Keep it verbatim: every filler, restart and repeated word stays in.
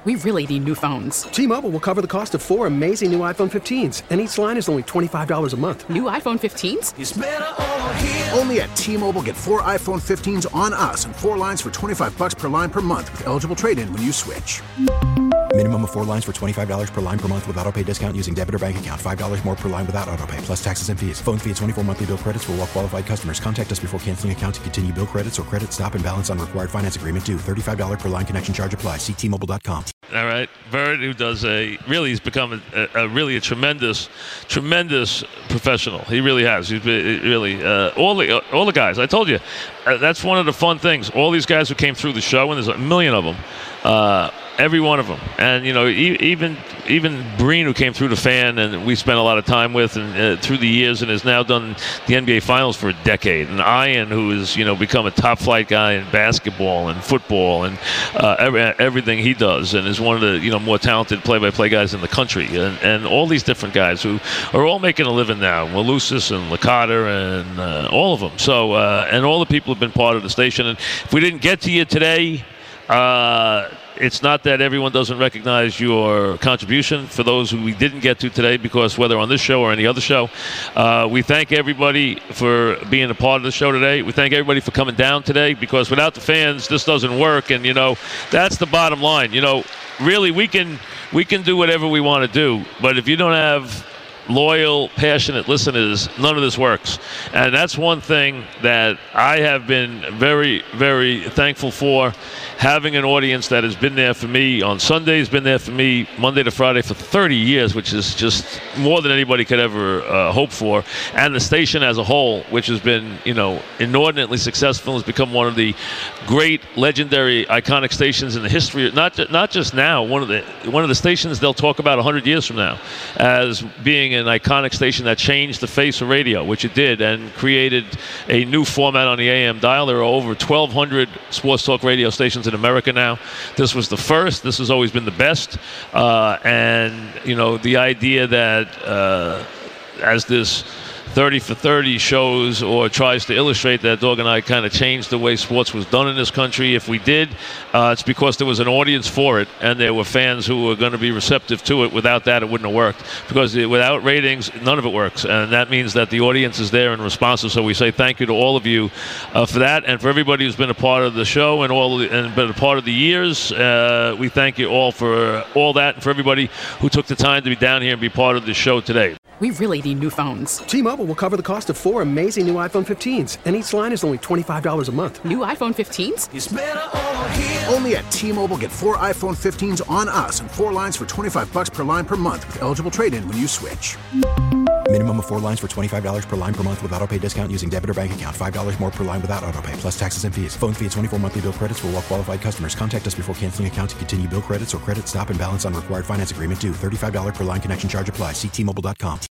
We really need new phones. T-Mobile will cover the cost of four amazing new iPhone fifteens, and each line is only twenty-five dollars a month. New iPhone fifteens? It's better over here. Only at T-Mobile, get four iPhone fifteens on us and four lines for twenty-five dollars per line per month with eligible trade-in when you switch. Minimum of four lines for twenty-five dollars per line per month with autopay discount using debit or bank account. five dollars more per line without autopay, plus taxes and fees. Phone fee at twenty-four monthly bill credits for well qualified customers. Contact us before canceling account to continue bill credits or credit stop and balance on required finance agreement due. thirty-five dollars per line connection charge applies. See T Mobile dot com. All right. Bird, who does a, really, he's become a, a, a really a tremendous, tremendous professional. He really has. He's been, really, uh, all the all the guys, I told you, uh, that's one of the fun things. All these guys who came through the show, and there's a million of them, uh, every one of them. And, you know, e- even even Breen, who came through the Fan, and we spent a lot of time with and uh, through the years, and has now done the N B A Finals for a decade. And Ian, who has, you know, become a top-flight guy in basketball and football and uh, every, everything he does, and is one of the, you know, more talented play-by-play guys in the country. And, and all these different guys who are all making a living now, Malusis and Licata and uh, all of them. So, uh, and all the people have been part of the station. And if we didn't get to you today, uh, it's not that everyone doesn't recognize your contribution for those who we didn't get to today, because whether on this show or any other show, uh, we thank everybody for being a part of the show today. We thank everybody for coming down today, because without the fans, this doesn't work. And, you know, that's the bottom line. You know, really, we can we can do whatever we want to do, but if you don't have loyal, passionate listeners, none of this works. And that's one thing that I have been very, very thankful for, having an audience that has been there for me on Sundays, been there for me Monday to Friday for thirty years, which is just more than anybody could ever uh, hope for. And the station as a whole, which has been, you know, inordinately successful, has become one of the great, legendary, iconic stations in the history. Not not just now, one of the one of the stations they'll talk about one hundred years from now as being an iconic station that changed the face of radio, which it did, and created a new format on the A M dial. There are over twelve hundred sports talk radio stations in America now. This was the first. This has always been the best. Uh, and, you know, the idea that uh, as this thirty for thirty shows or tries to illustrate that Dog and I kind of changed the way sports was done in this country. If we did, uh, it's because there was an audience for it, and there were fans who were going to be receptive to it. Without that, it wouldn't have worked, because without ratings, none of it works. And that means that the audience is there and responsive. So we say thank you to all of you uh, for that, and for everybody who's been a part of the show and all the, and been a part of the years. Uh, we thank you all for all that, and for everybody who took the time to be down here and be part of the show today. We really need new phones. T-Mobile will cover the cost of four amazing new iPhone fifteens, and each line is only twenty-five dollars a month. New iPhone fifteens? It's better over here. Only at T-Mobile, get four iPhone fifteens on us and four lines for twenty-five dollars per line per month with eligible trade-in when you switch. Minimum of four lines for twenty-five dollars per line per month with autopay discount using debit or bank account. five dollars more per line without autopay, plus taxes and fees. Phone fee at twenty-four monthly bill credits for well qualified customers. Contact us before canceling account to continue bill credits or credit stop and balance on required finance agreement due. thirty-five dollars per line connection charge applies. See T Mobile dot com.